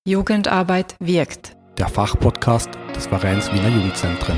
Jugendarbeit wirkt. Der Fachpodcast des Vereins Wiener Jugendzentren.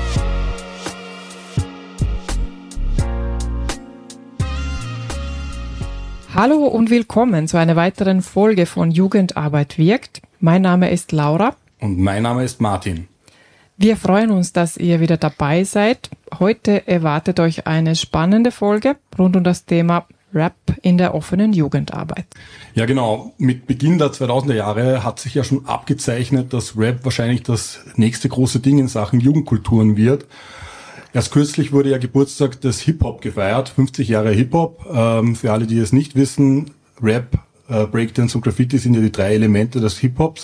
Hallo und willkommen zu einer weiteren Folge von Jugendarbeit wirkt. Mein Name ist Laura. Und mein Name ist Martin. Wir freuen uns, dass ihr wieder dabei seid. Heute erwartet euch eine spannende Folge rund um das Thema Rap in der offenen Jugendarbeit. Ja genau, mit Beginn der 2000er Jahre hat sich ja schon abgezeichnet, dass Rap wahrscheinlich das nächste große Ding in Sachen Jugendkulturen wird. Erst kürzlich wurde ja Geburtstag des Hip-Hop gefeiert, 50 Jahre Hip-Hop. Für alle, die es nicht wissen, Rap, Breakdance und Graffiti sind ja die drei Elemente des Hip-Hops.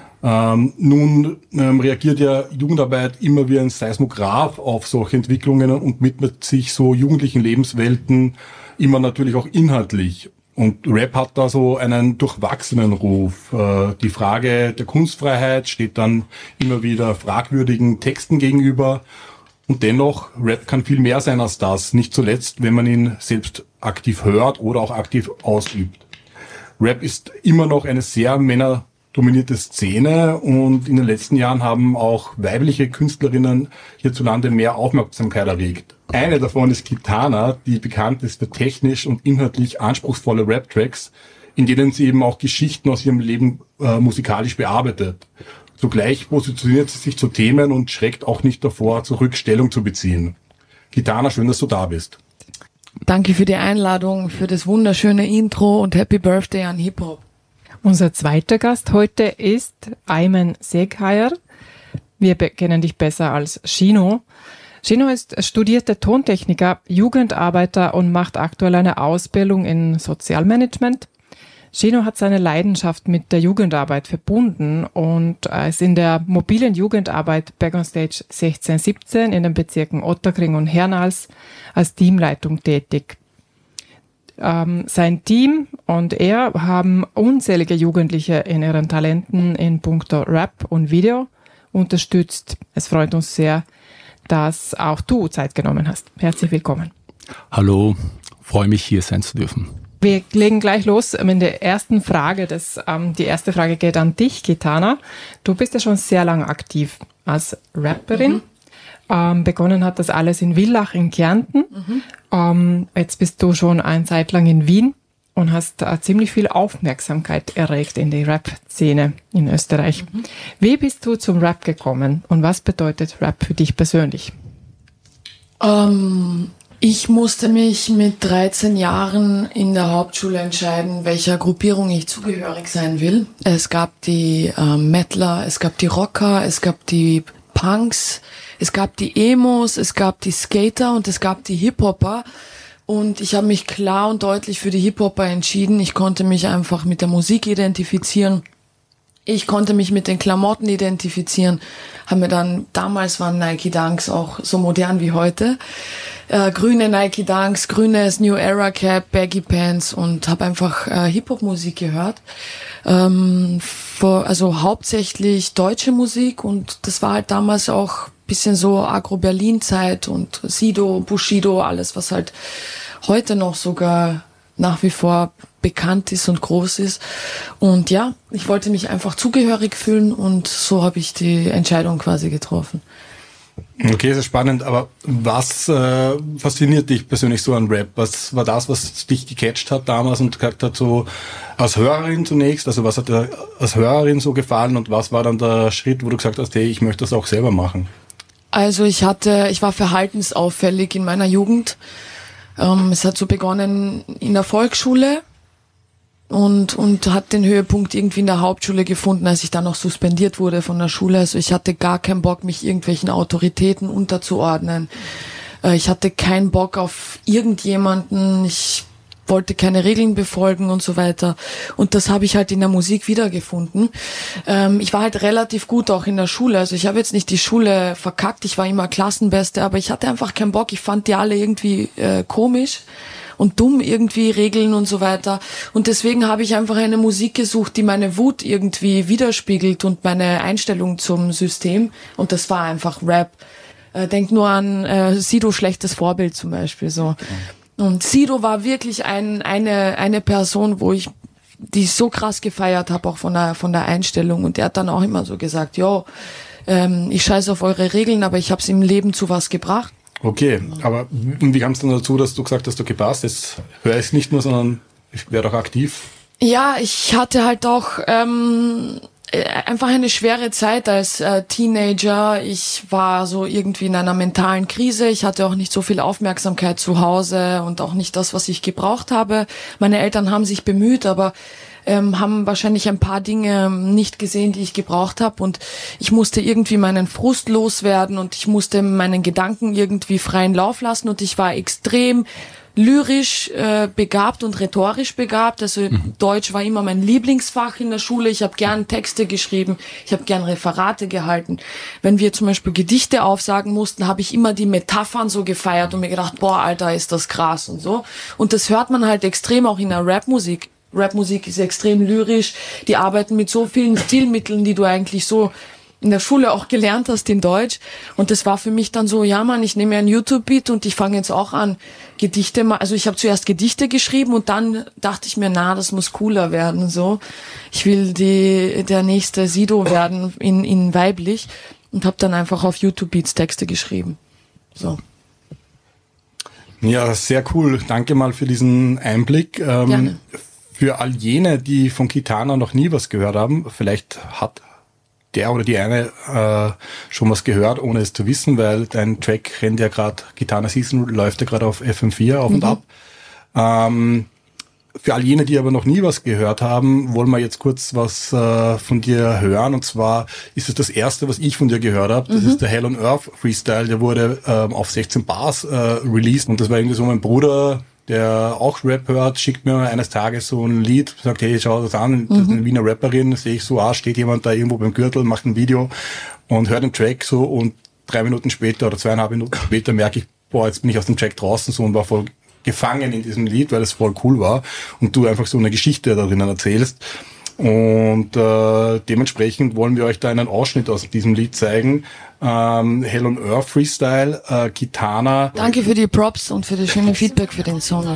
Nun reagiert ja Jugendarbeit immer wie ein Seismograph auf solche Entwicklungen und widmet sich so jugendlichen Lebenswelten immer natürlich auch inhaltlich. Und Rap hat da so einen durchwachsenen Ruf. Die Frage der Kunstfreiheit steht dann immer wieder fragwürdigen Texten gegenüber. Und dennoch, Rap kann viel mehr sein als das. Nicht zuletzt, wenn man ihn selbst aktiv hört oder auch aktiv ausübt. Rap ist immer noch eine sehr männerdominierte Szene und in den letzten Jahren haben auch weibliche Künstlerinnen hierzulande mehr Aufmerksamkeit erregt. Eine davon ist Kitana, die bekannt ist für technisch und inhaltlich anspruchsvolle Rap-Tracks, in denen sie eben auch Geschichten aus ihrem Leben musikalisch bearbeitet. Zugleich positioniert sie sich zu Themen und schreckt auch nicht davor, zurück Stellung zu beziehen. Kitana, schön, dass du da bist. Danke für die Einladung, für das wunderschöne Intro und Happy Birthday an Hip-Hop. Unser zweiter Gast heute ist Ayman Seghayar. Wir kennen dich besser als Shino. Shino ist studierter Tontechniker, Jugendarbeiter und macht aktuell eine Ausbildung in Sozialmanagement. Shino hat seine Leidenschaft mit der Jugendarbeit verbunden und ist in der mobilen Jugendarbeit Back on Stage 16/17 in den Bezirken Ottakring und Hernals als Teamleitung tätig. Sein Team und er haben unzählige Jugendliche in ihren Talenten in puncto Rap und Video unterstützt. Es freut uns sehr, dass auch du Zeit genommen hast. Herzlich willkommen. Hallo, freue mich, hier sein zu dürfen. Wir legen gleich los mit der ersten Frage. Die erste Frage geht an dich, Kitana. Du bist ja schon sehr lange aktiv als Rapperin. Begonnen hat das alles in Villach in Kärnten. Jetzt bist du schon eine Zeit lang in Wien und hast ziemlich viel Aufmerksamkeit erregt in die Rap-Szene in Österreich. Wie bist du zum Rap gekommen und was bedeutet Rap für dich persönlich? Ich musste mich mit 13 Jahren in der Hauptschule entscheiden, welcher Gruppierung ich zugehörig sein will. Es gab die Mettler, es gab die Rocker, es gab die Punks, es gab die Emos, es gab die Skater und es gab die Hip-Hopper. Und ich habe mich klar und deutlich für die Hip-Hopper entschieden. Ich konnte mich einfach mit der Musik identifizieren. Ich konnte mich mit den Klamotten identifizieren. Haben mir dann, damals waren Nike Dunks auch so modern wie heute. Grüne Nike Dunks, grünes New Era Cap, Baggy Pants und habe einfach Hip-Hop-Musik gehört. Also hauptsächlich deutsche Musik und das war halt damals auch bisschen so Agro-Berlin-Zeit und Sido, Bushido, alles, was halt heute noch sogar nach wie vor bekannt ist und groß ist. Und ja, ich wollte mich einfach zugehörig fühlen und so habe ich die Entscheidung quasi getroffen. Okay, sehr spannend, aber was fasziniert dich persönlich so an Rap? Was war das, was dich gecatcht hat damals und gesagt hat, so als Hörerin zunächst, also was hat dir als Hörerin so gefallen und was war dann der Schritt, wo du gesagt hast, hey, ich möchte das auch selber machen? Also ich war verhaltensauffällig in meiner Jugend. Es hat so begonnen in der Volksschule und hat den Höhepunkt irgendwie in der Hauptschule gefunden, als ich dann noch suspendiert wurde von der Schule. Also ich hatte gar keinen Bock, mich irgendwelchen Autoritäten unterzuordnen. Ich hatte keinen Bock auf irgendjemanden. Ich wollte keine Regeln befolgen und so weiter. Und das habe ich halt in der Musik wiedergefunden. Ich war halt relativ gut auch in der Schule. Also ich habe jetzt nicht die Schule verkackt. Ich war immer Klassenbeste, aber ich hatte einfach keinen Bock. Ich fand die alle irgendwie komisch und dumm irgendwie, Regeln und so weiter. Und deswegen habe ich einfach eine Musik gesucht, die meine Wut irgendwie widerspiegelt und meine Einstellung zum System. Und das war einfach Rap. Denk nur an Sido, schlechtes Vorbild zum Beispiel so. Und Sido war wirklich eine Person, wo ich die ich so krass gefeiert habe, auch von der Einstellung. Und der hat dann auch immer so gesagt, ich scheiße auf eure Regeln, aber ich habe es im Leben zu was gebracht. Okay, aber wie kam es dann dazu, dass du gesagt hast, okay, passt, jetzt höre ich es nicht nur, sondern ich werde auch aktiv? Ja, ich hatte halt auch einfach eine schwere Zeit als Teenager. Ich war so irgendwie in einer mentalen Krise. Ich hatte auch nicht so viel Aufmerksamkeit zu Hause und auch nicht das, was ich gebraucht habe. Meine Eltern haben sich bemüht, aber haben wahrscheinlich ein paar Dinge nicht gesehen, die ich gebraucht habe. Und ich musste irgendwie meinen Frust loswerden und ich musste meinen Gedanken irgendwie freien Lauf lassen. Und ich war extrem lyrisch begabt und rhetorisch begabt. Also Deutsch war immer mein Lieblingsfach in der Schule. Ich habe gern Texte geschrieben, ich habe gern Referate gehalten. Wenn wir zum Beispiel Gedichte aufsagen mussten, habe ich immer die Metaphern so gefeiert und mir gedacht, boah, Alter, ist das krass und so. Und das hört man halt extrem auch in der Rapmusik. Rapmusik ist extrem lyrisch. Die arbeiten mit so vielen Stilmitteln, die du eigentlich so in der Schule auch gelernt hast in Deutsch. Und das war für mich dann so, ja Mann, ich nehme mir ein YouTube-Beat und ich fange jetzt auch an, Gedichte mal, also ich habe zuerst Gedichte geschrieben und dann dachte ich mir, das muss cooler werden, so. Ich will der nächste Sido werden in weiblich und habe dann einfach auf YouTube-Beats Texte geschrieben. So. Ja, sehr cool. Danke mal für diesen Einblick. Gerne. Für all jene, die von Kitana noch nie was gehört haben, vielleicht hat der oder die eine schon was gehört, ohne es zu wissen, weil dein Track rennt ja gerade, Kitana Season läuft ja gerade auf FM4 auf und ab. Für all jene, die aber noch nie was gehört haben, wollen wir jetzt kurz was von dir hören. Und zwar ist es das erste, was ich von dir gehört habe. Das ist der Hell on Earth Freestyle. Der wurde auf 16 Bars released. Und das war irgendwie so mein Bruder, der auch Rap hört, schickt mir eines Tages so ein Lied, sagt, hey, schau das an, das ist eine Wiener Rapperin, sehe ich so, steht jemand da irgendwo beim Gürtel, macht ein Video und hört den Track so und 3 Minuten später oder 2,5 Minuten später merke ich, boah, jetzt bin ich aus dem Track draußen so und war voll gefangen in diesem Lied, weil es voll cool war und du einfach so eine Geschichte da drinnen erzählst. Und dementsprechend wollen wir euch da einen Ausschnitt aus diesem Lied zeigen. Hell on Earth Freestyle, Kitana. Danke für die Props und für das schöne Feedback für den Song.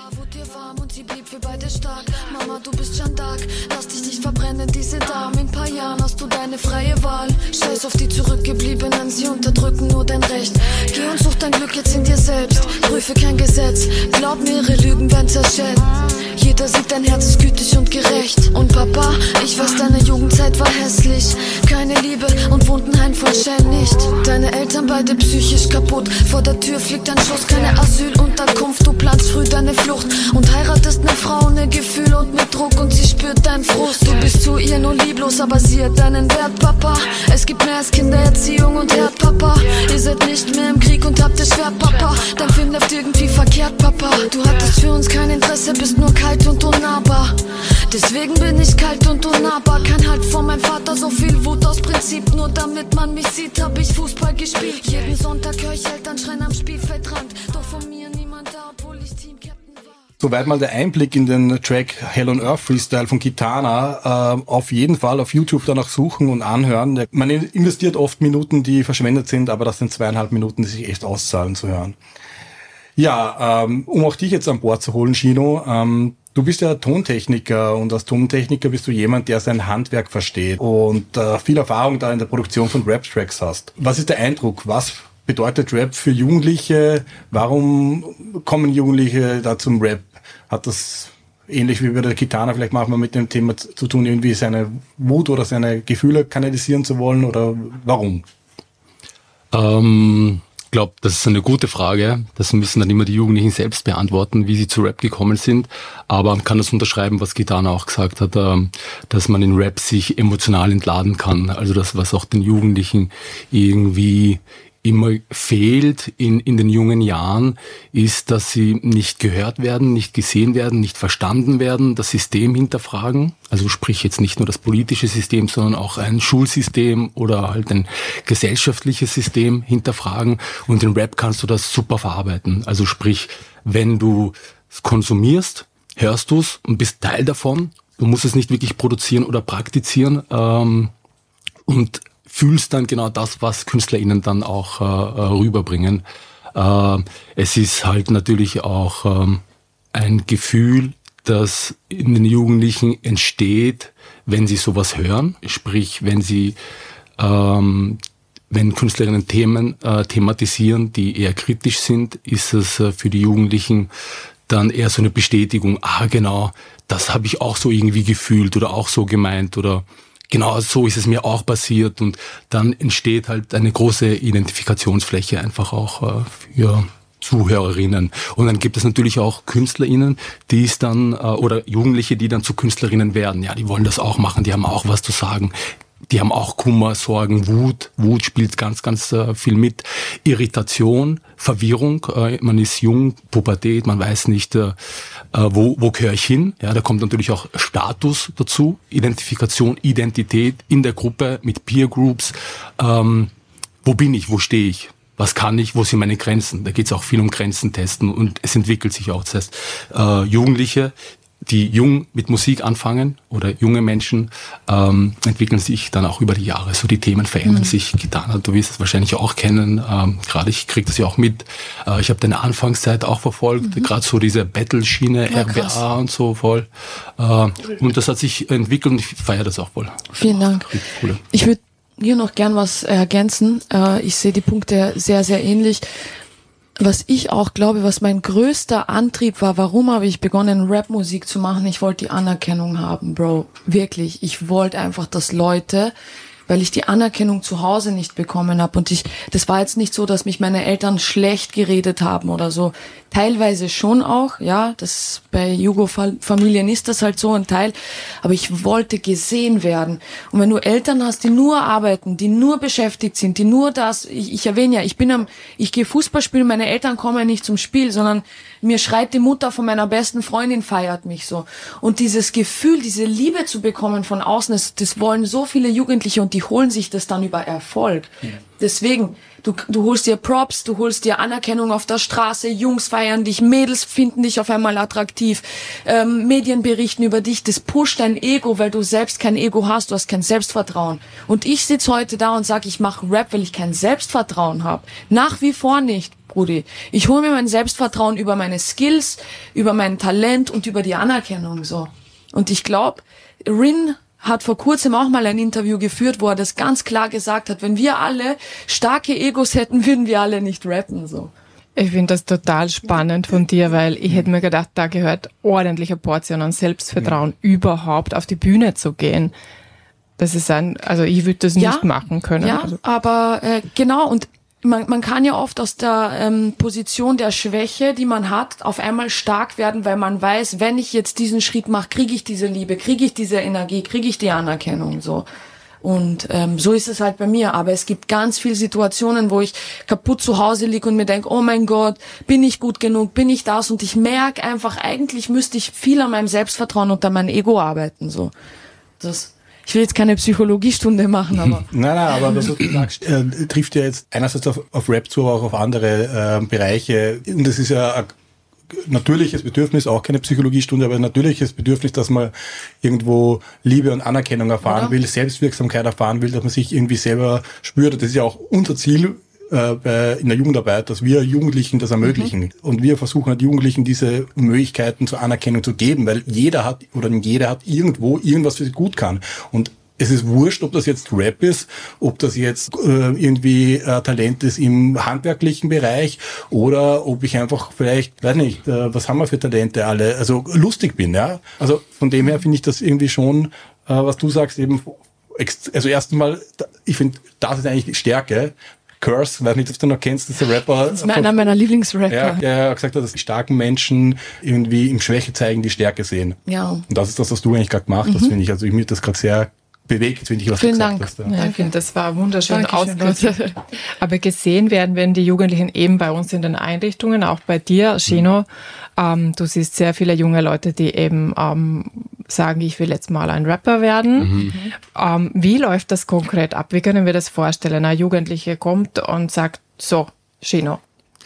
Mama, du bist Jeanne d'Arc, lass dich nicht verbrennen, diese Dame. In ein paar Jahren hast du deine freie Wahl. Scheiß auf die Zurückgebliebenen, sie unterdrücken nur dein Recht. Geh und such dein Glück jetzt in dir selbst. Prüfe kein Gesetz, glaub mir, ihre Lügen werden zerschellt. Jeder sieht, dein Herz ist gütig und gerecht. Und Papa, ich weiß, deine Jugendzeit war hässlich. Keine Liebe und wohnten Heim voll Schellen nicht. Deine Eltern beide psychisch kaputt. Vor der Tür fliegt ein Schuss, keine Asylunterkunft. Du planst früh deine Flucht und heiratest eine Frau ohne Gefühl und mit Druck. Und sie spürt deinen Frust. Du bist zu ihr nur lieblos, aber sie hat deinen Wert, Papa. Es gibt mehr als Kindererziehung und Herd, Papa. Ihr seid nicht mehr im Krieg und habt es schwer, Papa. Dein Film läuft irgendwie verkehrt, Papa. Du hattest für uns kein Interesse, bist nur kalt und unnahbar. Deswegen bin ich kalt und unnahbar. Kein Halt vor meinem Vater, so viel Wut aus Prinzip. Nur damit man mich sieht, hab ich Fußball gespielt. Jeden Sonntag hör ich Eltern schreien am Spielfeldrand. Doch von mir niemand da, obwohl ich Team-Captain war. Soweit mal der Einblick in den Track Hell on Earth Freestyle von Kitana. Auf jeden Fall auf YouTube danach suchen und anhören. Man investiert oft Minuten, die verschwendet sind, aber das sind 2,5 Minuten, die sich echt auszahlen zu hören. Ja, um auch dich jetzt an Bord zu holen, Shino, du bist ja Tontechniker und als Tontechniker bist du jemand, der sein Handwerk versteht und viel Erfahrung da in der Produktion von Rap-Tracks hast. Was ist der Eindruck? Was bedeutet Rap für Jugendliche? Warum kommen Jugendliche da zum Rap? Hat das ähnlich wie bei der Kitana vielleicht manchmal mit dem Thema zu tun, irgendwie seine Wut oder seine Gefühle kanalisieren zu wollen oder warum? Ich glaube, das ist eine gute Frage. Das müssen dann immer die Jugendlichen selbst beantworten, wie sie zu Rap gekommen sind. Aber man kann das unterschreiben, was Kitana auch gesagt hat, dass man in Rap sich emotional entladen kann. Also das, was auch den Jugendlichen irgendwie immer fehlt in den jungen Jahren, ist, dass sie nicht gehört werden, nicht gesehen werden, nicht verstanden werden, das System hinterfragen. Also sprich jetzt nicht nur das politische System, sondern auch ein Schulsystem oder halt ein gesellschaftliches System hinterfragen. Und in Rap kannst du das super verarbeiten. Also sprich, wenn du es konsumierst, hörst du es und bist Teil davon. Du musst es nicht wirklich produzieren oder praktizieren und fühlst dann genau das, was KünstlerInnen dann auch rüberbringen. Es ist halt natürlich auch ein Gefühl, das in den Jugendlichen entsteht, wenn sie sowas hören, sprich, wenn sie wenn Künstlerinnen Themen thematisieren, die eher kritisch sind, ist es für die Jugendlichen dann eher so eine Bestätigung, genau, das habe ich auch so irgendwie gefühlt oder auch so gemeint oder genau so ist es mir auch passiert, und dann entsteht halt eine große Identifikationsfläche einfach auch für Zuhörerinnen. Und dann gibt es natürlich auch KünstlerInnen, die es dann, oder Jugendliche, die dann zu Künstlerinnen werden. Ja, die wollen das auch machen, die haben auch was zu sagen. Die haben auch Kummer, Sorgen, Wut. Wut spielt ganz, ganz viel mit. Irritation, Verwirrung. Man ist jung, Pubertät, man weiß nicht, wo gehöre ich hin. Ja, da kommt natürlich auch Status dazu. Identifikation, Identität in der Gruppe mit Peer Groups. Wo bin ich, wo stehe ich? Was kann ich, wo sind meine Grenzen? Da geht es auch viel um Grenzen testen, und es entwickelt sich auch. Das heißt, Jugendliche, die jung mit Musik anfangen, oder junge Menschen, entwickeln sich dann auch über die Jahre. So die Themen verändern sich. Gitana, du wirst es wahrscheinlich auch kennen. Gerade ich kriege das ja auch mit. Ich habe deine Anfangszeit auch verfolgt. Gerade so diese Battle-Schiene, RBA krass. Und so voll. Und das hat sich entwickelt, und ich feiere das auch voll. Vielen Dank. Cool. Ich würde hier noch gern was ergänzen. Ich sehe die Punkte sehr, sehr ähnlich. Was ich auch glaube, was mein größter Antrieb war, warum habe ich begonnen, Rapmusik zu machen? Ich wollte die Anerkennung haben, Bro. Wirklich. Ich wollte einfach, dass Leute, weil ich die Anerkennung zu Hause nicht bekommen habe. Und das war jetzt nicht so, dass mich meine Eltern schlecht geredet haben oder so. Teilweise schon auch, ja. Das bei Jugo-Familien ist das halt so ein Teil. Aber ich wollte gesehen werden. Und wenn du Eltern hast, die nur arbeiten, die nur beschäftigt sind, die nur das, ich erwähne ja, ich gehe Fußball spielen, meine Eltern kommen nicht zum Spiel, sondern mir schreit die Mutter von meiner besten Freundin, feiert mich so. Und dieses Gefühl, diese Liebe zu bekommen von außen, das wollen so viele Jugendliche, und die holen sich das dann über Erfolg. Ja. Deswegen, du holst dir Props, du holst dir Anerkennung auf der Straße, Jungs feiern dich, Mädels finden dich auf einmal attraktiv, Medien berichten über dich, das pusht dein Ego, weil du selbst kein Ego hast, du hast kein Selbstvertrauen. Und ich sitze heute da und sage, ich mache Rap, weil ich kein Selbstvertrauen habe. Nach wie vor nicht, Brudi. Ich hole mir mein Selbstvertrauen über meine Skills, über mein Talent und über die Anerkennung so. Und ich glaube, Rin hat vor kurzem auch mal ein Interview geführt, wo er das ganz klar gesagt hat, wenn wir alle starke Egos hätten, würden wir alle nicht rappen, so. Ich finde das total spannend von dir, weil ich hätte mir gedacht, da gehört ordentliche Portion an Selbstvertrauen, überhaupt auf die Bühne zu gehen. Das ist also ich würde das nicht machen können. Ja, also. Aber genau, und man kann ja oft aus der Position der Schwäche, die man hat, auf einmal stark werden, weil man weiß, wenn ich jetzt diesen Schritt mache, kriege ich diese Liebe, kriege ich diese Energie, kriege ich die Anerkennung, so. Und so ist es halt bei mir. Aber es gibt ganz viele Situationen, wo ich kaputt zu Hause liege und mir denke, oh mein Gott, bin ich gut genug, bin ich das? Und ich merke einfach, eigentlich müsste ich viel an meinem Selbstvertrauen und an meinem Ego arbeiten, so. Ich will jetzt keine Psychologiestunde machen, aber... Nein, aber was du sagst, trifft ja jetzt einerseits auf Rap zu, aber auch auf andere Bereiche. Und es ist ja ein natürliches Bedürfnis, auch keine Psychologiestunde, aber ein natürliches Bedürfnis, dass man irgendwo Liebe und Anerkennung erfahren will, Selbstwirksamkeit erfahren will, dass man sich irgendwie selber spürt. Das ist ja auch unser Ziel in der Jugendarbeit, dass wir Jugendlichen das ermöglichen. Und wir versuchen halt Jugendlichen diese Möglichkeiten zur Anerkennung zu geben, weil jeder hat irgendwo irgendwas, was er gut kann. Und es ist wurscht, ob das jetzt Rap ist, ob das jetzt irgendwie Talent ist im handwerklichen Bereich oder ob ich einfach vielleicht, weiß nicht, was haben wir für Talente alle, also lustig bin, ja. Also von dem her finde ich das irgendwie schon, was du sagst, eben, also erst einmal, ich finde, das ist eigentlich die Stärke. Curse, weiß nicht, ob du noch kennst, das ist der Rapper. Das ist einer meiner Lieblingsrapper. Ja, gesagt hat, dass die starken Menschen irgendwie im Schwäche zeigen, die Stärke sehen. Ja. Und das ist das, was du eigentlich gerade gemacht hast, finde ich. Also ich mir das gerade sehr bewegt, finde ich, was Vielen du Dank. gesagt hast. Ja, ich finde, das war wunderschön ausgedrückt. Aber gesehen werden die Jugendlichen eben bei uns in den Einrichtungen, auch bei dir, Shino. Du siehst sehr viele junge Leute, die eben sagen, ich will jetzt mal ein Rapper werden. Wie läuft das konkret ab? Wie können wir das vorstellen? Ein Jugendlicher kommt und sagt, so, Shino.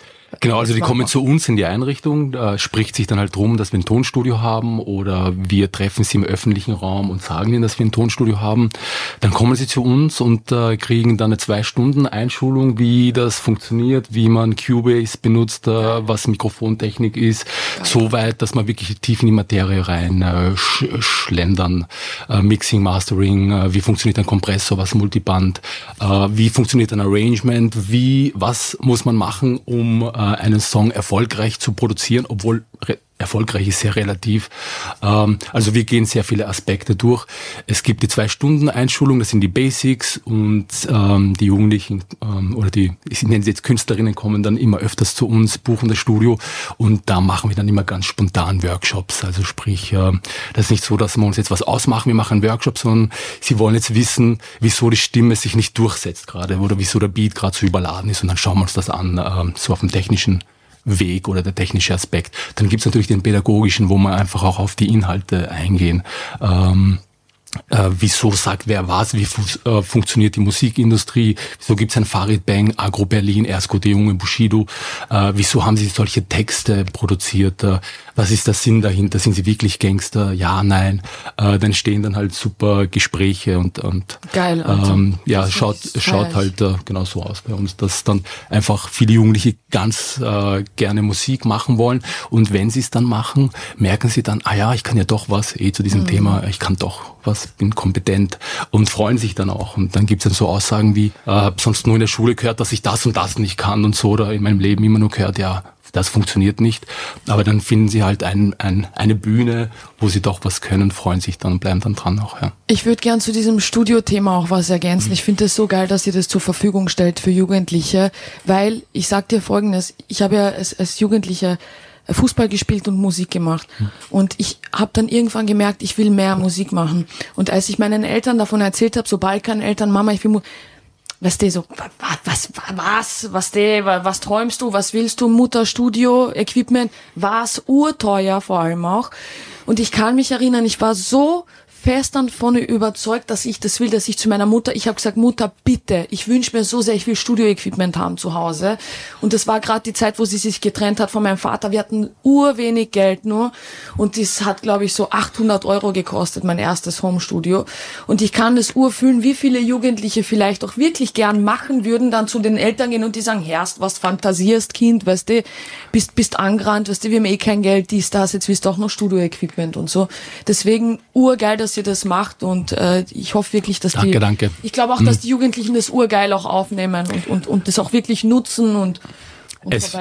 Genau, also die kommen zu uns in die Einrichtung, da spricht sich dann halt drum, dass wir ein Tonstudio haben oder wir treffen sie im öffentlichen Raum und sagen ihnen, dass wir ein Tonstudio haben. Dann kommen sie zu uns und kriegen dann eine 2-Stunden-Einschulung, wie das funktioniert, wie man Cubase benutzt, was Mikrofontechnik ist, so weit, dass man wirklich tief in die Materie rein schlendern. Mixing, Mastering, wie funktioniert ein Kompressor, was Multiband, wie funktioniert ein Arrangement, was muss man machen, um einen Song erfolgreich zu produzieren, obwohl erfolgreich ist sehr relativ. Also wir gehen sehr viele Aspekte durch. Es gibt die 2-Stunden-Einschulung, das sind die Basics und die Jugendlichen oder ich nenne sie jetzt Künstlerinnen, kommen dann immer öfters zu uns, buchen das Studio und da machen wir dann immer ganz spontan Workshops. Also sprich, das ist nicht so, dass wir uns jetzt was ausmachen, wir machen einen Workshop, sondern sie wollen jetzt wissen, wieso die Stimme sich nicht durchsetzt gerade oder wieso der Beat gerade so überladen ist und dann schauen wir uns das an, so auf dem technischen Weg oder der technische Aspekt. Dann gibt's natürlich den pädagogischen, wo man einfach auch auf die Inhalte eingehen. Wieso sagt wer was, wie funktioniert die Musikindustrie, wieso gibt's ein Farid Bang, Agro Berlin, Ersko de Junge, Bushido, wieso haben sie solche Texte produziert, was ist der Sinn dahinter, sind sie wirklich Gangster, ja, nein, dann stehen dann halt super Gespräche und geil, schaut halt genau so aus bei uns, dass dann einfach viele Jugendliche ganz gerne Musik machen wollen und wenn sie es dann machen, merken sie dann, ich kann ja doch was zu diesem Thema, ich kann doch was, bin kompetent und freuen sich dann auch. Und dann gibt's dann so Aussagen wie, hab sonst nur in der Schule gehört, dass ich das und das nicht kann und so, oder in meinem Leben immer nur gehört, das funktioniert nicht. Aber dann finden sie halt eine Bühne, wo sie doch was können, freuen sich dann und bleiben dann dran auch. Ja. Ich würde gern zu diesem Studio-Thema auch was ergänzen. Ich finde es so geil, dass ihr das zur Verfügung stellt für Jugendliche, weil ich sag dir Folgendes, ich habe ja als Jugendliche Fußball gespielt und Musik gemacht. Und ich habe dann irgendwann gemerkt, ich will mehr Musik machen. Und als ich meinen Eltern davon erzählt habe, so Balkan-Eltern, Mama, ich will weißt du, so, was träumst du, was willst du, Mutter, Studio, Equipment, war's urteuer vor allem auch. Und ich kann mich erinnern, ich war so fest davon überzeugt, dass ich das will, dass ich zu meiner Mutter, ich habe gesagt, Mutter, bitte, ich wünsche mir so sehr, ich will Studio-Equipment haben zu Hause. Und das war gerade die Zeit, wo sie sich getrennt hat von meinem Vater. Wir hatten urwenig Geld nur und das hat, glaube ich, so 800 € gekostet, mein erstes Home-Studio. Und ich kann das urfühlen, wie viele Jugendliche vielleicht auch wirklich gern machen würden, dann zu den Eltern gehen und die sagen, Herrst, was fantasierst, Kind, weißt du, bist angerannt, weißt du, wir haben kein Geld, das, jetzt willst du auch noch Studio-Equipment und so. Deswegen urgeil, dass ihr das macht und ich hoffe wirklich, dass Danke. Ich glaube auch, dass die Jugendlichen das urgeil auch aufnehmen und das auch wirklich nutzen und es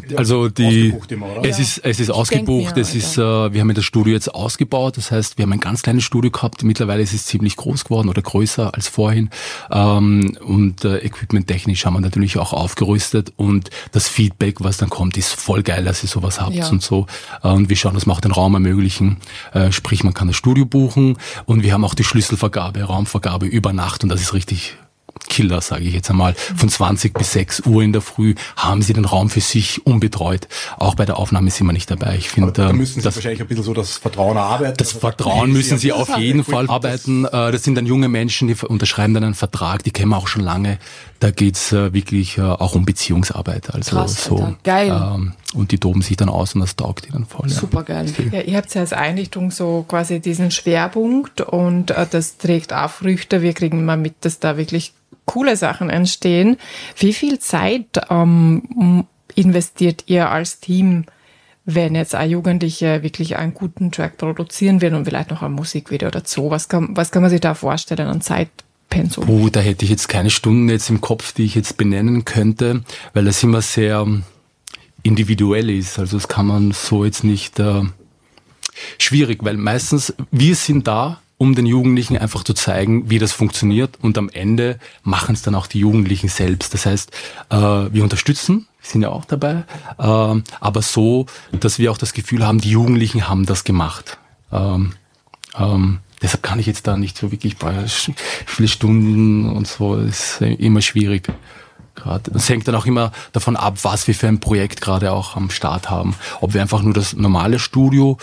ist ausgebucht. Wir haben das Studio jetzt ausgebaut. Das heißt, wir haben ein ganz kleines Studio gehabt. Mittlerweile ist es ziemlich groß geworden oder größer als vorhin. Und equipmenttechnisch haben wir natürlich auch aufgerüstet. Und das Feedback, was dann kommt, ist voll geil, dass ihr sowas habt und so. Und wir schauen, dass wir auch den Raum ermöglichen. Sprich, man kann das Studio buchen. Und wir haben auch die Schlüsselvergabe, Raumvergabe über Nacht. Und das ist richtig Killer, sage ich jetzt einmal. Von 20 bis 6 Uhr in der Früh haben sie den Raum für sich unbetreut. Auch bei der Aufnahme sind wir nicht dabei. Ich finde, da müssen Sie wahrscheinlich ein bisschen so das Vertrauen erarbeiten. Das Vertrauen müssen Sie auf jeden Fall arbeiten. Das sind dann junge Menschen, die unterschreiben dann einen Vertrag, die kennen wir auch schon lange. Da geht's wirklich auch um Beziehungsarbeit. Also krass, so Alter. Geil. Und die toben sich dann aus und das taugt ihnen voll. Super geil. Ja, ihr habt ja als Einrichtung so quasi diesen Schwerpunkt und das trägt auch Früchte. Wir kriegen mal mit, dass da wirklich coole Sachen entstehen. Wie viel Zeit investiert ihr als Team, wenn jetzt ein Jugendliche wirklich einen guten Track produzieren will und vielleicht noch ein Musikvideo dazu? Was kann man sich da vorstellen an Zeitpensum? Da hätte ich jetzt keine Stunden jetzt im Kopf, die ich jetzt benennen könnte, weil das immer sehr individuell ist. Also das kann man so jetzt nicht schwierig, weil meistens wir sind da, um den Jugendlichen einfach zu zeigen, wie das funktioniert und am Ende machen es dann auch die Jugendlichen selbst. Das heißt, wir unterstützen, wir sind ja auch dabei, aber so, dass wir auch das Gefühl haben, die Jugendlichen haben das gemacht. Deshalb kann ich jetzt da nicht so wirklich bei viele Stunden und so, ist immer schwierig. gerade. Es hängt dann auch immer davon ab, was wir für ein Projekt gerade auch am Start haben. Ob wir einfach nur das normale Studio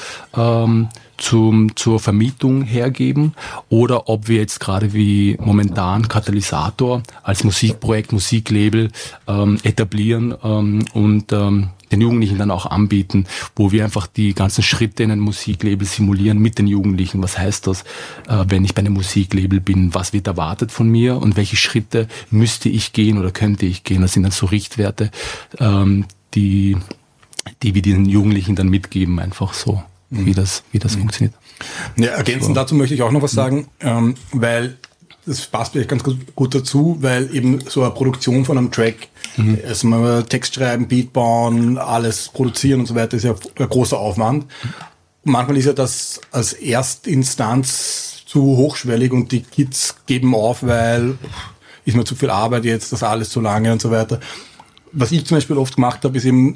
zur Vermietung hergeben oder ob wir jetzt gerade wie momentan Katalysator als Musikprojekt, Musiklabel etablieren und den Jugendlichen dann auch anbieten, wo wir einfach die ganzen Schritte in einem Musiklabel simulieren mit den Jugendlichen. Was heißt das, wenn ich bei einem Musiklabel bin? Was wird erwartet von mir und welche Schritte müsste ich gehen oder könnte ich gehen? Das sind dann so Richtwerte, die wir den Jugendlichen dann mitgeben, einfach so, wie das funktioniert. Ja, ergänzend dazu möchte ich auch noch was sagen, weil das passt vielleicht ganz gut dazu, weil eben so eine Produktion von einem Track, also mal Text schreiben, Beat bauen, alles produzieren und so weiter, ist ja ein großer Aufwand. Manchmal ist ja das als Erstinstanz zu hochschwellig und die Kids geben auf, weil ist mir zu viel Arbeit jetzt, das alles zu lange und so weiter. Was ich zum Beispiel oft gemacht habe, ist eben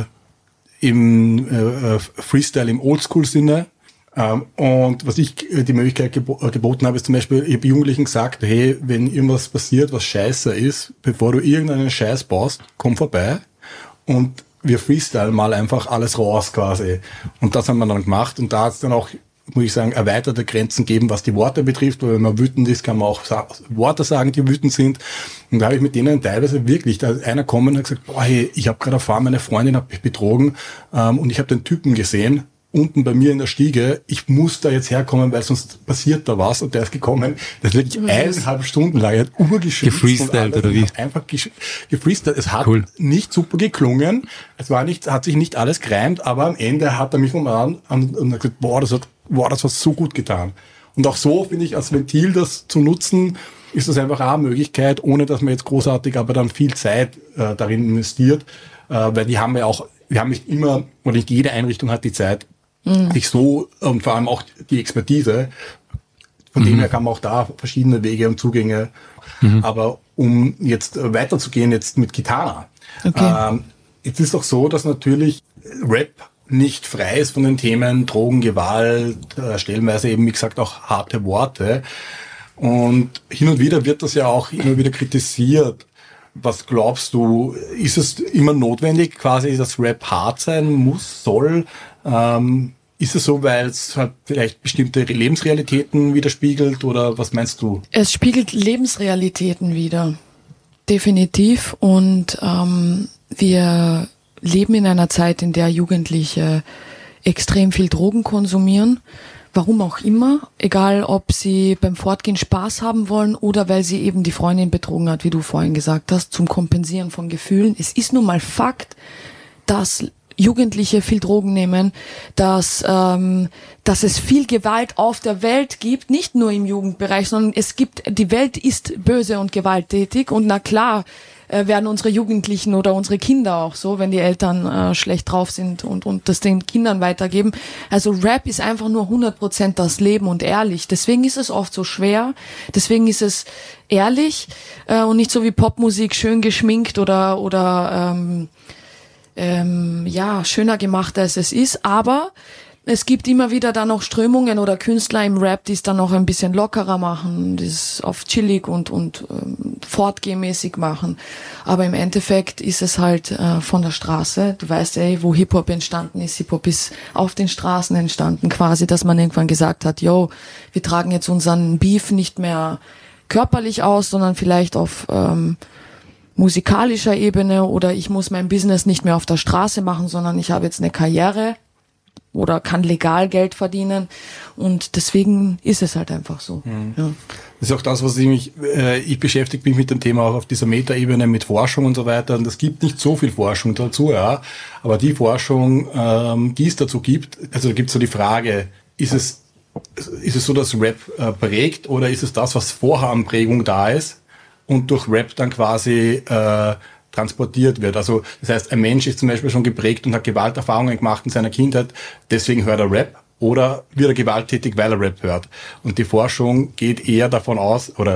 Freestyle im Oldschool-Sinne. Und was ich die Möglichkeit geboten habe, ist zum Beispiel, ich habe Jugendlichen gesagt, hey, wenn irgendwas passiert, was scheiße ist, bevor du irgendeinen Scheiß baust, komm vorbei und wir freestylen mal einfach alles raus quasi. Und das haben wir dann gemacht und da hat es dann auch, muss ich sagen, erweiterte Grenzen geben, was die Worte betrifft, weil wenn man wütend ist, kann man auch Worte sagen, die wütend sind. Und da habe ich mit denen teilweise wirklich, da ist einer kommen und hat gesagt, boah, hey, ich habe gerade erfahren, meine Freundin hat mich betrogen und ich habe den Typen gesehen, unten bei mir in der Stiege, ich muss da jetzt herkommen, weil sonst passiert da was. Und der ist gekommen, der ist wirklich 1,5 Stunden lang, er hat urgeschwitzt. Gefreestylt oder wie? Einfach gefreestylt. Es hat nicht super geklungen, hat sich nicht alles gereimt, aber am Ende hat er mich umarmt und hat gesagt, boah, das hat so gut getan. Und auch so, finde ich, als Ventil das zu nutzen, ist das einfach eine Möglichkeit, ohne dass man jetzt großartig, aber dann viel Zeit darin investiert, weil wir haben nicht immer, oder nicht jede Einrichtung hat die Zeit, sich so, und vor allem auch die Expertise, von dem her kann man auch da verschiedene Wege und Zugänge, aber um jetzt weiterzugehen, jetzt mit Kitana. Okay. Jetzt ist doch so, dass natürlich Rap nicht frei ist von den Themen Drogen, Gewalt, stellenweise eben, wie gesagt, auch harte Worte. Und hin und wieder wird das ja auch immer wieder kritisiert. Was glaubst du, ist es immer notwendig, quasi, dass Rap hart sein muss, soll? Ist es so, weil es halt vielleicht bestimmte Lebensrealitäten widerspiegelt oder was meinst du? Es spiegelt Lebensrealitäten wider, definitiv. Und wir leben in einer Zeit, in der Jugendliche extrem viel Drogen konsumieren. Warum auch immer, egal ob sie beim Fortgehen Spaß haben wollen oder weil sie eben die Freundin betrogen hat, wie du vorhin gesagt hast, zum Kompensieren von Gefühlen. Es ist nun mal Fakt, dass Jugendliche viel Drogen nehmen, dass es viel Gewalt auf der Welt gibt, nicht nur im Jugendbereich, sondern die Welt ist böse und gewalttätig und na klar werden unsere Jugendlichen oder unsere Kinder auch so, wenn die Eltern schlecht drauf sind und das den Kindern weitergeben. Also Rap ist einfach nur 100% das Leben und ehrlich. Deswegen ist es oft so schwer, deswegen ist es ehrlich und nicht so wie Popmusik schön geschminkt oder schöner gemacht, als es ist, aber es gibt immer wieder dann auch Strömungen oder Künstler im Rap, die es dann noch ein bisschen lockerer machen, die es auf chillig und fortgehmäßig machen. Aber im Endeffekt ist es halt von der Straße. Du weißt, wo Hip-Hop entstanden ist. Hip-Hop ist auf den Straßen entstanden quasi, dass man irgendwann gesagt hat, yo, wir tragen jetzt unseren Beef nicht mehr körperlich aus, sondern vielleicht auf musikalischer Ebene oder ich muss mein Business nicht mehr auf der Straße machen, sondern ich habe jetzt eine Karriere oder kann legal Geld verdienen und deswegen ist es halt einfach so. Ja. Das ist auch das, was ich beschäftige mich mit dem Thema auch auf dieser Metaebene mit Forschung und so weiter und es gibt nicht so viel Forschung dazu, ja, aber die Forschung, die es dazu gibt, also da gibt es so die Frage, ist es so, dass Rap prägt oder ist es das, was vorher an Prägung da ist und durch Rap dann quasi transportiert wird. Also das heißt, ein Mensch ist zum Beispiel schon geprägt und hat Gewalterfahrungen gemacht in seiner Kindheit, deswegen hört er Rap oder wird er gewalttätig, weil er Rap hört. Und die Forschung geht eher davon aus, oder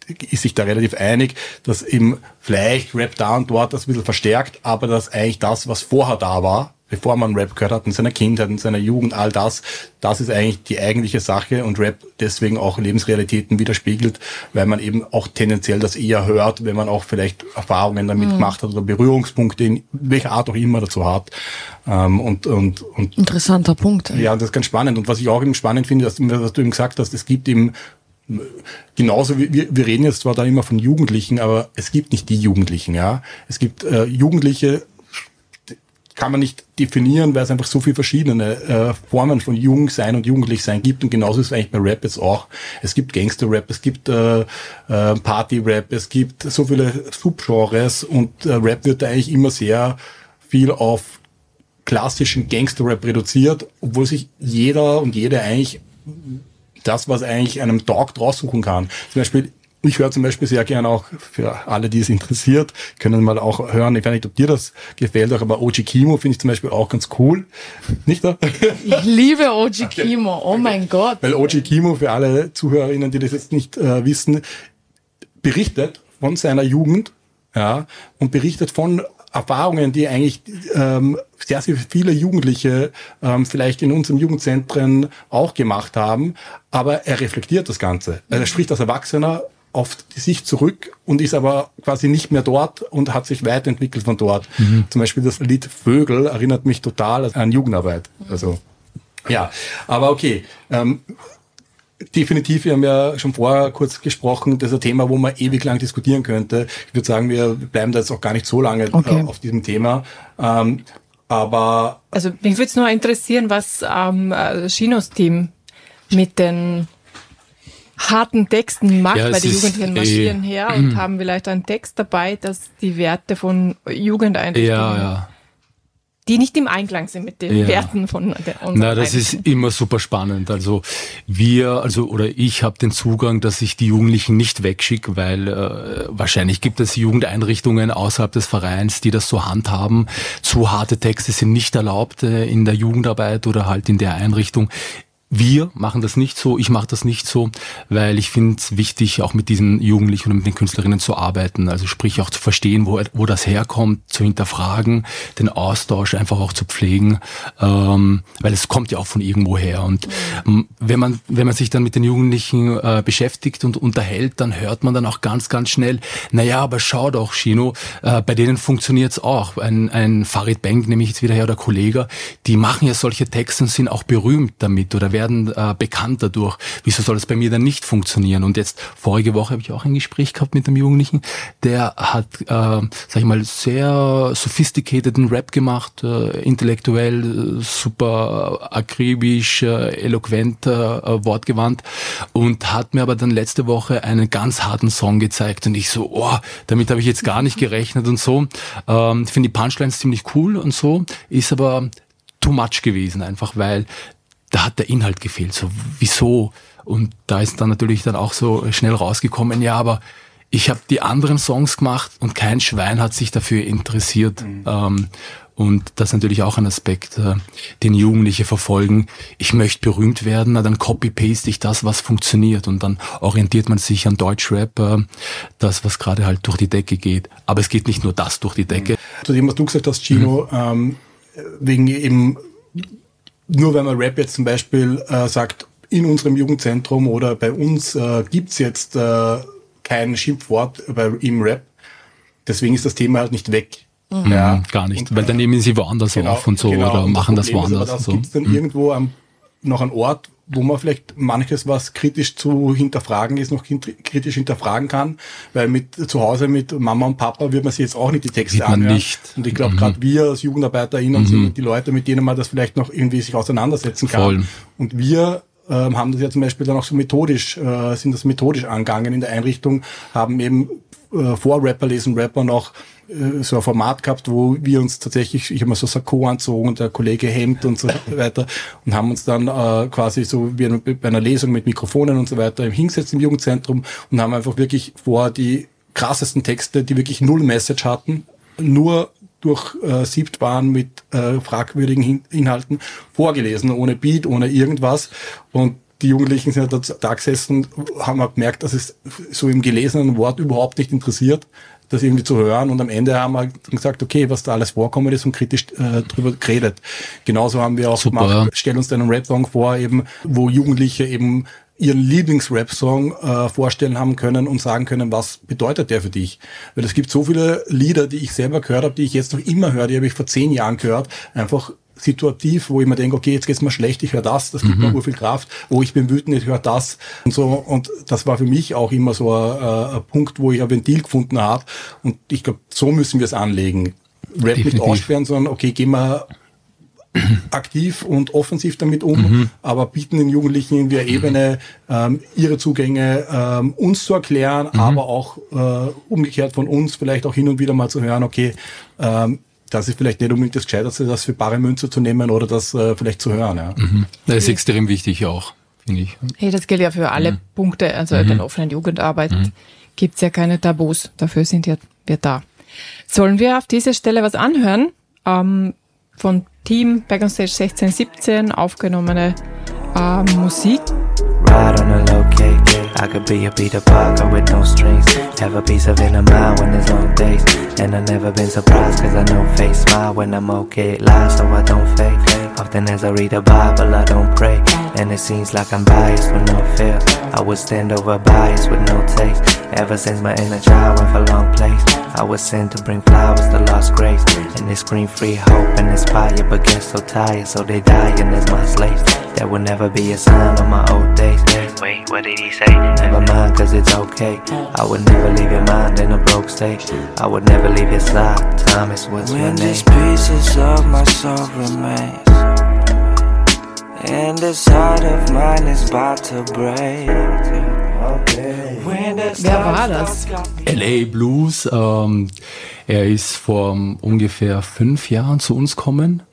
ist sich da relativ einig, dass eben vielleicht Rap da und dort das ein bisschen verstärkt, aber dass eigentlich das, was vorher da war, bevor man Rap gehört hat, in seiner Kindheit, in seiner Jugend, all das ist eigentlich die eigentliche Sache und Rap deswegen auch Lebensrealitäten widerspiegelt, weil man eben auch tendenziell das eher hört, wenn man auch vielleicht Erfahrungen damit gemacht hat oder Berührungspunkte in welcher Art auch immer dazu hat. Und interessanter Punkt. Ja, das ist ganz spannend. Und was ich auch eben spannend finde, was du eben gesagt hast, es gibt eben genauso wie wir reden jetzt zwar da immer von Jugendlichen, aber es gibt nicht die Jugendlichen, ja. Es gibt Jugendliche, kann man nicht definieren, weil es einfach so viele verschiedene Formen von Jungsein und Jugendlichsein gibt. Und genauso ist es eigentlich bei Rap jetzt auch. Es gibt Gangster-Rap, es gibt Party-Rap, es gibt so viele Subgenres und Rap wird da eigentlich immer sehr viel auf klassischen Gangster-Rap reduziert, obwohl sich jeder und jede eigentlich das, was eigentlich einem taugt, raussuchen kann. Zum Beispiel, ich höre zum Beispiel sehr gerne auch, für alle, die es interessiert, können mal auch hören, ich weiß nicht, ob dir das gefällt, aber OG Kimo finde ich zum Beispiel auch ganz cool. Nicht da? Ich liebe OG Kimo, oh mein Gott. Weil OG Kimo, für alle ZuhörerInnen, die das jetzt nicht wissen, berichtet von seiner Jugend, ja, und berichtet von Erfahrungen, die eigentlich sehr, sehr viele Jugendliche vielleicht in unseren Jugendzentren auch gemacht haben, aber er reflektiert das Ganze. Er spricht als Erwachsener auf sich zurück und ist aber quasi nicht mehr dort und hat sich weiterentwickelt von dort. Zum Beispiel das Lied Vögel erinnert mich total an Jugendarbeit. Also ja, aber okay. Definitiv, wir haben ja schon vorher kurz gesprochen, das ist ein Thema, wo man ewig lang diskutieren könnte. Ich würde sagen, wir bleiben da jetzt auch gar nicht so lange auf diesem Thema. Aber also mich würde es nur interessieren, was Chinos Team mit den harten Texten macht, weil die Jugendlichen marschieren her und haben vielleicht einen Text dabei, dass die Werte von Jugendeinrichtungen, die nicht im Einklang sind mit den Werten von unseren das ist immer super spannend. Also ich habe den Zugang, dass ich die Jugendlichen nicht wegschicke, weil wahrscheinlich gibt es Jugendeinrichtungen außerhalb des Vereins, die das so handhaben. Zu harte Texte sind nicht erlaubt in der Jugendarbeit oder halt in der Einrichtung. Wir machen das nicht so, ich mache das nicht so, weil ich finde es wichtig, auch mit diesen Jugendlichen und mit den Künstlerinnen zu arbeiten, also sprich auch zu verstehen, wo das herkommt, zu hinterfragen, den Austausch einfach auch zu pflegen, weil es kommt ja auch von irgendwo her. Und wenn man sich dann mit den Jugendlichen beschäftigt und unterhält, dann hört man dann auch ganz, ganz schnell, naja, aber schau doch, Chino, bei denen funktioniert's auch. Ein Farid Bang, nehme ich jetzt wieder her, oder Kollege, die machen ja solche Texte und sind auch berühmt damit oder werden bekannt dadurch. Wieso soll das bei mir dann nicht funktionieren? Und jetzt, vorige Woche habe ich auch ein Gespräch gehabt mit einem Jugendlichen, der hat, sag ich mal, sehr sophisticateden Rap gemacht, intellektuell, super akribisch, eloquent, wortgewandt und hat mir aber dann letzte Woche einen ganz harten Song gezeigt und ich so, damit habe ich jetzt gar nicht gerechnet und so. Ich finde die Punchlines ziemlich cool und so, ist aber too much gewesen, einfach weil da hat der Inhalt gefehlt, so wieso? Und da ist dann natürlich dann auch so schnell rausgekommen, ja, aber ich habe die anderen Songs gemacht und kein Schwein hat sich dafür interessiert. Und das ist natürlich auch ein Aspekt, den Jugendliche verfolgen. Ich möchte berühmt werden, dann copy-paste ich das, was funktioniert und dann orientiert man sich an Deutschrap, das, was gerade halt durch die Decke geht. Aber es geht nicht nur das durch die Decke. Zu dem, was du gesagt hast, Chino, wegen eben nur wenn man Rap jetzt zum Beispiel sagt, in unserem Jugendzentrum oder bei uns gibt's jetzt kein Schimpfwort im Rap, deswegen ist das Thema halt nicht weg. Ja, gar nicht, und, weil dann nehmen sie woanders auf und so oder machen das woanders. Das gibt's dann irgendwo noch einen Ort, wo man vielleicht manches, was kritisch zu hinterfragen ist, noch kritisch hinterfragen kann, weil zu Hause mit Mama und Papa wird man sich jetzt auch nicht die Texte anhören. Nicht. Und ich glaube, gerade wir als JugendarbeiterInnen sind die Leute, mit denen man das vielleicht noch irgendwie sich auseinandersetzen kann. Voll. Und wir haben das ja zum Beispiel dann auch so methodisch angegangen in der Einrichtung, haben eben vor Rapper lesen Rapper noch so ein Format gehabt, wo wir uns tatsächlich, ich habe mal so Sakko anzogen und der Kollege Hemd und so weiter und haben uns dann quasi so wie bei einer Lesung mit Mikrofonen und so weiter hingesetzt im Jugendzentrum und haben einfach wirklich vor die krassesten Texte, die wirklich null Message hatten, nur durchsiebt waren mit fragwürdigen Inhalten, vorgelesen, ohne Beat, ohne irgendwas. Und die Jugendlichen sind da gesessen und haben auch gemerkt, dass es so im gelesenen Wort überhaupt nicht interessiert, das irgendwie zu hören. Und am Ende haben wir gesagt, okay, was da alles vorkommen ist und kritisch drüber geredet. Genauso haben wir auch gemacht, stell uns deinen Rap-Song vor, eben, wo Jugendliche eben ihren Lieblings-Rap-Song vorstellen haben können und sagen können, was bedeutet der für dich? Weil es gibt so viele Lieder, die ich selber gehört habe, die ich jetzt noch immer höre, die habe ich vor 10 Jahren gehört, einfach situativ, wo ich mir denke, okay, jetzt geht's mir schlecht, ich höre das gibt mir urviel Kraft, ich bin wütend, ich höre das und so. Und das war für mich auch immer so ein Punkt, wo ich ein Ventil gefunden habe. Und ich glaube, so müssen wir es anlegen. Rap nicht aussperren, sondern okay, gehen wir aktiv und offensiv damit um, aber bieten den Jugendlichen irgendwie eine Ebene, ihre Zugänge uns zu erklären, aber auch umgekehrt von uns vielleicht auch hin und wieder mal zu hören, okay, das ist vielleicht nicht unbedingt das Gescheiterste, das für bare Münze zu nehmen oder das vielleicht zu hören. Ja. Das ist extrem wichtig auch, finde ich. Hey, das gilt ja für alle Punkte, also in der offenen Jugendarbeit gibt's ja keine Tabus, dafür sind wir da. Sollen wir auf dieser Stelle was anhören? Von Team Back on Stage 1617 aufgenommene Musik. Ride on a low cake, I could be a Peter Parker with no strings. Have a piece of inner mind when there's long days. And I've never been surprised cause I know face smile when I'm okay. Lie so I don't fake. Often as I read the Bible I don't pray. And it seems like I'm biased with no fear. I would stand over bias with no taste. Ever since my inner child went for long place, I was sent to bring flowers to lost grace. And they scream free hope and inspire, but get so tired so they die and there's my slaves. There will never be a sign of my old days. Wait, what did he say? Never mind cause it's okay. I would never leave your mind in a broke state. I would never leave your side. Thomas, what's your name? When these pieces of my soul remains and this heart of mine is about to break. Wer war das? LA Blues. Er ist vor ungefähr 5 Jahren zu uns gekommen.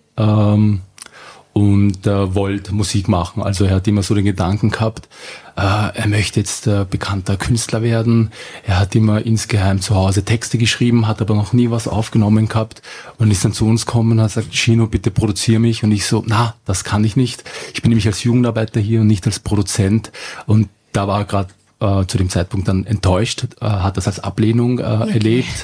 Und wollte Musik machen. Also er hat immer so den Gedanken gehabt, er möchte jetzt bekannter Künstler werden. Er hat immer insgeheim zu Hause Texte geschrieben, hat aber noch nie was aufgenommen gehabt und ist dann zu uns gekommen und hat gesagt, Chino, bitte produziere mich. Und ich so, na, das kann ich nicht. Ich bin nämlich als Jugendarbeiter hier und nicht als Produzent. Und da war er gerade zu dem Zeitpunkt dann enttäuscht, hat das als Ablehnung erlebt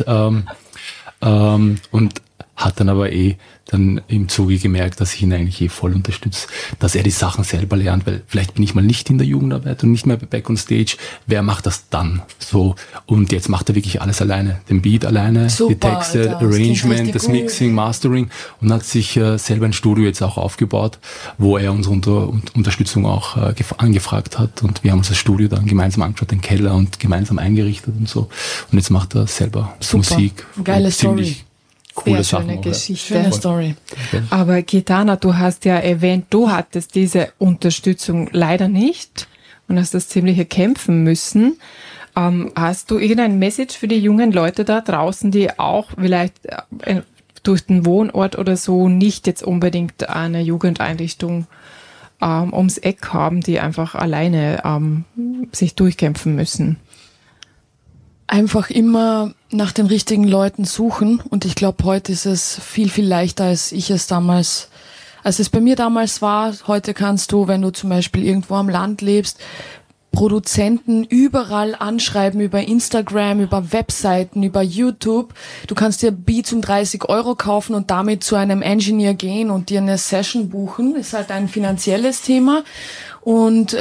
und hat dann aber dann im Zuge gemerkt, dass ich ihn eigentlich voll unterstütze, dass er die Sachen selber lernt, weil vielleicht bin ich mal nicht in der Jugendarbeit und nicht mehr bei Back on Stage. Wer macht das dann? So. Und jetzt macht er wirklich alles alleine. Den Beat alleine, super, die Texte, Alter, Arrangement, das Mixing, Mastering und hat sich selber ein Studio jetzt auch aufgebaut, wo er unsere Unterstützung auch angefragt hat und wir haben uns das Studio dann gemeinsam angeschaut, den Keller und gemeinsam eingerichtet und so. Und jetzt macht er selber Musik. Geile Story. Coole Sehr schöne Sachen, Geschichte. Schöne Story. Aber Gitana, du hast ja erwähnt, du hattest diese Unterstützung leider nicht und hast das ziemliche kämpfen müssen. Hast du irgendein Message für die jungen Leute da draußen, die auch vielleicht durch den Wohnort oder so nicht jetzt unbedingt eine Jugendeinrichtung ums Eck haben, die einfach alleine sich durchkämpfen müssen? Einfach immer nach den richtigen Leuten suchen und ich glaube, heute ist es viel, viel leichter, als es bei mir damals war. Heute kannst du, wenn du zum Beispiel irgendwo am Land lebst, Produzenten überall anschreiben, über Instagram, über Webseiten, über YouTube. Du kannst dir Beats um 30 € kaufen und damit zu einem Engineer gehen und dir eine Session buchen. Ist halt ein finanzielles Thema und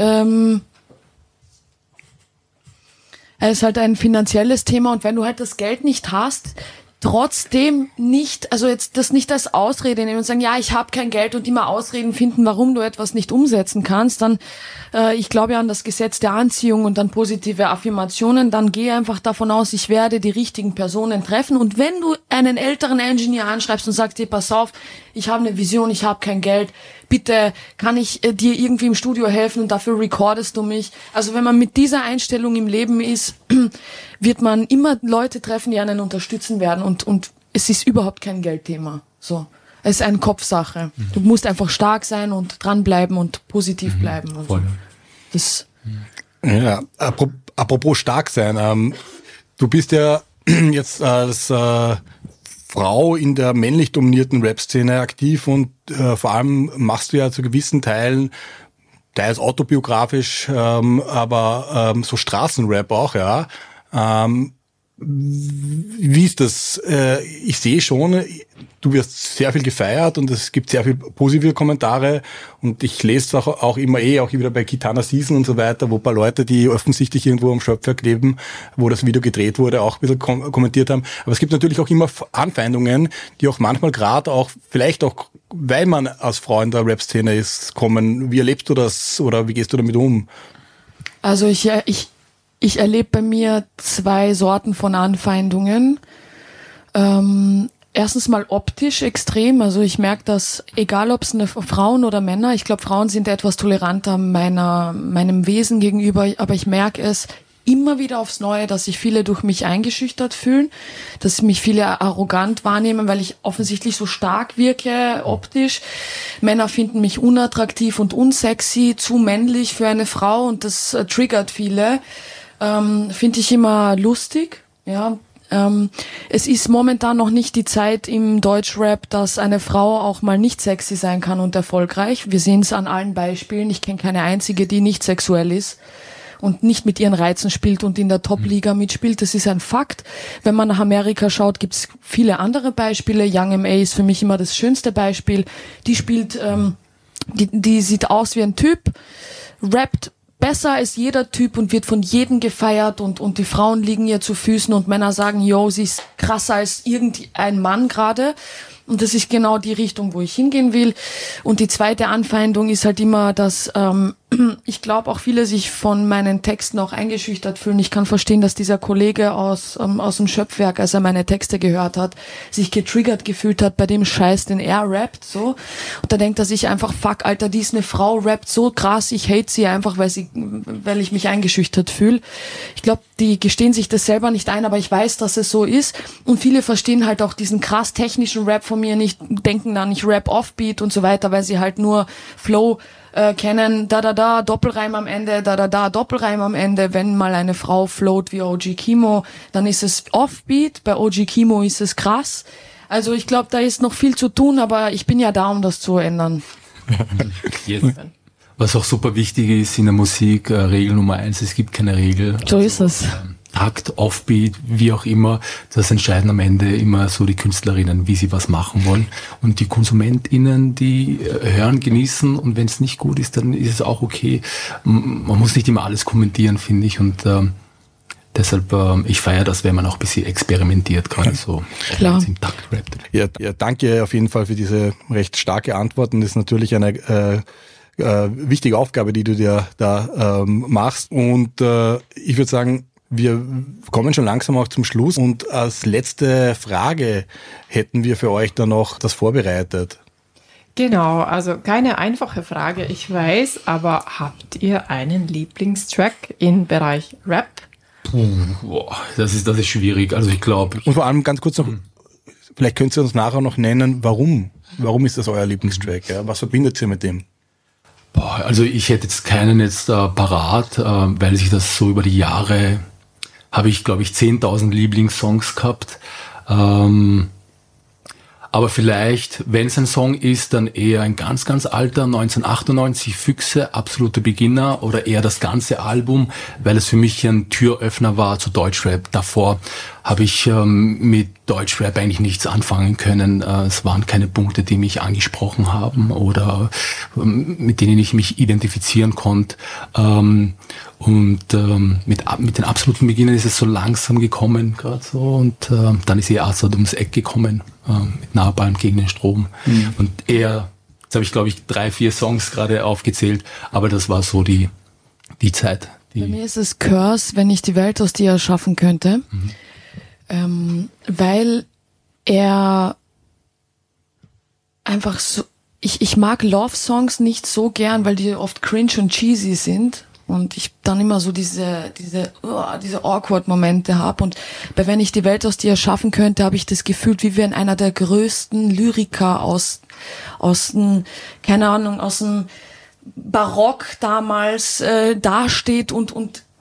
es ist halt ein finanzielles Thema und wenn du halt das Geld nicht hast, trotzdem nicht, also jetzt das nicht als Ausrede nehmen und sagen, ja, ich habe kein Geld und immer Ausreden finden, warum du etwas nicht umsetzen kannst, dann ich glaube ja an das Gesetz der Anziehung und an positive Affirmationen, dann gehe einfach davon aus, ich werde die richtigen Personen treffen und wenn du einen älteren Engineer anschreibst und sagst dir, pass auf, ich habe eine Vision, ich habe kein Geld, bitte kann ich dir irgendwie im Studio helfen und dafür recordest du mich. Also wenn man mit dieser Einstellung im Leben ist, wird man immer Leute treffen, die einen unterstützen werden und es ist überhaupt kein Geldthema. So, es ist eine Kopfsache. Du musst einfach stark sein und dranbleiben und positiv bleiben. Also, das ja, apropos stark sein, du bist ja jetzt als Frau in der männlich dominierten Rap-Szene aktiv und vor allem machst du ja zu gewissen Teilen teils autobiografisch, aber so Straßenrap auch, ja. Wie ist das? Ich sehe schon, du wirst sehr viel gefeiert und es gibt sehr viel positive Kommentare und ich lese es auch immer auch wieder bei Kitana Season und so weiter, wo ein paar Leute, die offensichtlich irgendwo am Schöpfer kleben, wo das Video gedreht wurde, auch ein bisschen kommentiert haben. Aber es gibt natürlich auch immer Anfeindungen, die auch manchmal gerade auch, vielleicht auch, weil man als Frau in der Rap-Szene ist, kommen. Wie erlebst du das oder wie gehst du damit um? Also ich erlebe bei mir 2 Sorten von Anfeindungen. Erstens mal optisch extrem. Also ich merke, dass egal ob es Frauen oder Männer, ich glaube Frauen sind etwas toleranter meinem Wesen gegenüber, aber ich merke es immer wieder aufs Neue, dass sich viele durch mich eingeschüchtert fühlen, dass mich viele arrogant wahrnehmen, weil ich offensichtlich so stark wirke, optisch. Männer finden mich unattraktiv und unsexy, zu männlich für eine Frau und das triggert viele. Finde ich immer lustig, ja. Es ist momentan noch nicht die Zeit im Deutschrap, dass eine Frau auch mal nicht sexy sein kann und erfolgreich. Wir sehen es an allen Beispielen. Ich kenne keine einzige, die nicht sexuell ist und nicht mit ihren Reizen spielt und in der Top-Liga mitspielt. Das ist ein Fakt. Wenn man nach Amerika schaut, gibt es viele andere Beispiele. Young M.A. ist für mich immer das schönste Beispiel. Die spielt, die sieht aus wie ein Typ, rappt besser als jeder Typ und wird von jedem gefeiert und die Frauen liegen ihr zu Füßen und Männer sagen, yo, sie ist krasser als irgendein Mann gerade. Und das ist genau die Richtung, wo ich hingehen will. Und die zweite Anfeindung ist halt immer, dass ich glaube auch viele sich von meinen Texten auch eingeschüchtert fühlen. Ich kann verstehen, dass dieser Kollege aus dem Schöpfwerk, als er meine Texte gehört hat, sich getriggert gefühlt hat bei dem Scheiß, den er rappt, so. Und da denkt er sich einfach, fuck, Alter, die ist eine Frau, rappt so krass, ich hate sie einfach, weil ich mich eingeschüchtert fühle. Ich glaube, die gestehen sich das selber nicht ein, aber ich weiß, dass es so ist. Und viele verstehen halt auch diesen krass technischen Rap von mir nicht, denken dann, ich rap Offbeat und so weiter, weil sie halt nur Flow kennen, da, Doppelreim am Ende, da, Doppelreim am Ende. Wenn mal eine Frau float wie OG Kimo, dann ist es Offbeat, bei OG Kimo ist es krass. Also ich glaube, da ist noch viel zu tun, aber ich bin ja da, um das zu ändern. Was auch super wichtig ist in der Musik, Regel Nummer 1, es gibt keine Regel. So ist es. Takt, Offbeat, wie auch immer, das entscheiden am Ende immer so die Künstlerinnen, wie sie was machen wollen. Und die KonsumentInnen, die hören, genießen und wenn es nicht gut ist, dann ist es auch okay. Man muss nicht immer alles kommentieren, finde ich. Und deshalb, ich feiere das, wenn man auch ein bisschen experimentiert, gerade so. Klar. Im Takt rappt. Ja, danke auf jeden Fall für diese recht starke Antwort. Und das ist natürlich eine wichtige Aufgabe, die du dir da machst. Und ich würde sagen, wir kommen schon langsam auch zum Schluss und als letzte Frage hätten wir für euch dann noch das vorbereitet. Genau, also keine einfache Frage, ich weiß, aber habt ihr einen Lieblingstrack im Bereich Rap? Boah, das ist schwierig, also ich glaube. Und vor allem ganz kurz noch, vielleicht könnt ihr uns nachher noch nennen, warum? Warum ist das euer Lieblingstrack? Ja? Was verbindet ihr mit dem? Boah, also ich hätte jetzt keinen parat, weil sich das so über die Jahre habe ich, glaube ich, 10.000 Lieblingssongs gehabt. Aber vielleicht, wenn es ein Song ist, dann eher ein ganz, ganz alter, 1998, Füchse, absoluter Beginner oder eher das ganze Album, weil es für mich ein Türöffner war zu Deutschrap. Davor habe ich mit Deutschrap eigentlich nichts anfangen können. Es waren keine Punkte, die mich angesprochen haben oder mit denen ich mich identifizieren konnte. Und mit den absoluten Beginnern ist es so langsam gekommen, gerade so. Und dann ist Assad ums Eck gekommen, mit Napalm gegen den Strom. Mhm. Und jetzt habe ich, glaube ich, 3-4 Songs gerade aufgezählt, aber das war so die Zeit. Bei mir ist es Curse, wenn ich die Welt aus dir erschaffen könnte. Mhm. Weil er einfach so, ich mag Love-Songs nicht so gern, weil die oft cringe und cheesy sind und ich dann immer so diese Awkward-Momente habe und bei Wenn ich die Welt aus dir erschaffen könnte, habe ich das Gefühl, wie wenn einer der größten Lyriker aus dem, keine Ahnung, aus dem Barock damals dasteht und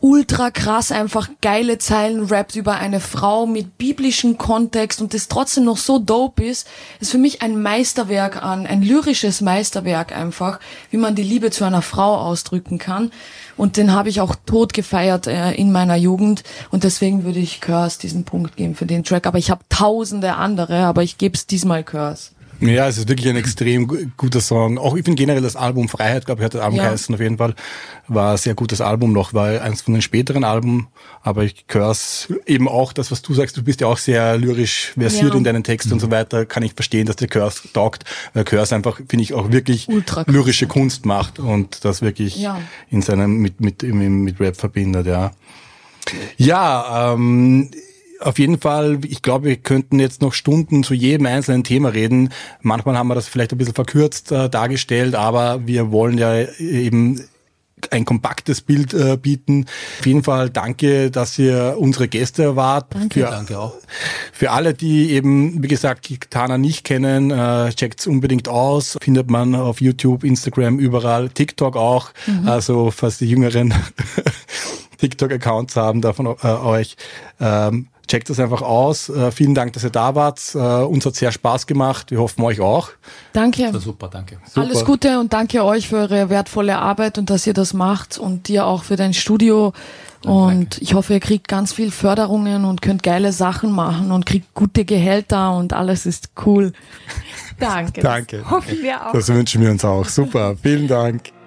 ultra krass einfach geile Zeilen rappt über eine Frau mit biblischem Kontext und das trotzdem noch so dope ist für mich ein Meisterwerk ein lyrisches Meisterwerk einfach, wie man die Liebe zu einer Frau ausdrücken kann. Und den habe ich auch tot gefeiert in meiner Jugend und deswegen würde ich Curse diesen Punkt geben für den Track. Aber ich habe tausende andere, aber ich gebe es diesmal Curse. Ja, es ist wirklich ein extrem guter Song. Auch ich finde generell das Album Freiheit, glaube ich, hat das Album geheißen, auf jeden Fall. War ein sehr gutes Album noch, war eins von den späteren Alben. Aber ich Curse eben auch das, was du sagst, du bist ja auch sehr lyrisch versiert in deinen Texten und so weiter, kann ich verstehen, dass der Curse taugt, weil Curse einfach, finde ich, auch wirklich lyrische Kunst macht und das wirklich in seinem, mit Rap verbindet, ja. Ja, auf jeden Fall, ich glaube, wir könnten jetzt noch Stunden zu jedem einzelnen Thema reden. Manchmal haben wir das vielleicht ein bisschen verkürzt dargestellt, aber wir wollen ja eben ein kompaktes Bild bieten. Auf jeden Fall danke, dass ihr unsere Gäste wart. Danke auch. Für alle, die eben, wie gesagt, Kitana nicht kennen, checkt's unbedingt aus. Findet man auf YouTube, Instagram, überall, TikTok auch. Also falls die Jüngeren TikTok-Accounts haben, davon euch. Checkt das einfach aus. Vielen Dank, dass ihr da wart. Uns hat sehr Spaß gemacht. Wir hoffen euch auch. Danke. Das war super, danke. Super. Alles Gute und danke euch für eure wertvolle Arbeit und dass ihr das macht und dir auch für dein Studio. Und ich hoffe, ihr kriegt ganz viel Förderungen und könnt geile Sachen machen und kriegt gute Gehälter und alles ist cool. Danke. Danke. Das hoffen wir auch. Das wünschen wir uns auch. Super. Vielen Dank.